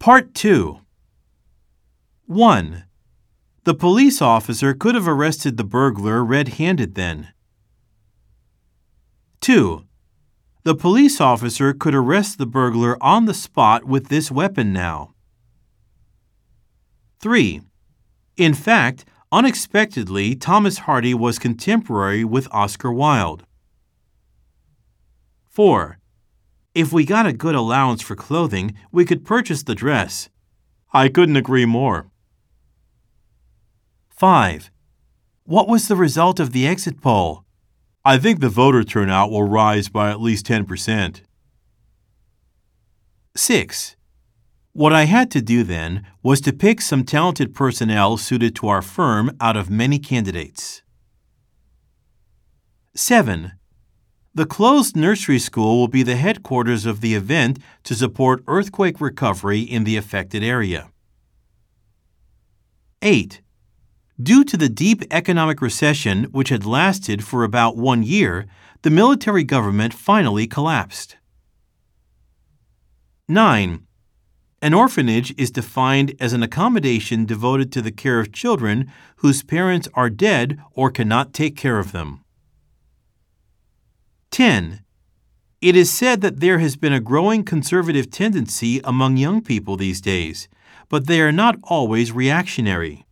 Part 2. 1. The police officer could have arrested the burglar red-handed then. 2. The police officer could arrest the burglar on the spot with this weapon now. 3. In fact, unexpectedly, Thomas Hardy was contemporary with Oscar Wilde. 4. If we got a good allowance for clothing, we could purchase the dress. I couldn't agree more. 5. What was the result of the exit poll? I think the voter turnout will rise by at least 10%. 6. What I had to do then was to pick some talented personnel suited to our firm out of many candidates. 7. The closed nursery school will be the headquarters of the event to support earthquake recovery in the affected area. 8. Due to the deep economic recession, which had lasted for about 1 year, the military government finally collapsed. 9. An orphanage is defined as an accommodation devoted to the care of children whose parents are dead or cannot take care of them. 10. It is said that there has been a growing conservative tendency among young people these days, but they are not always reactionary.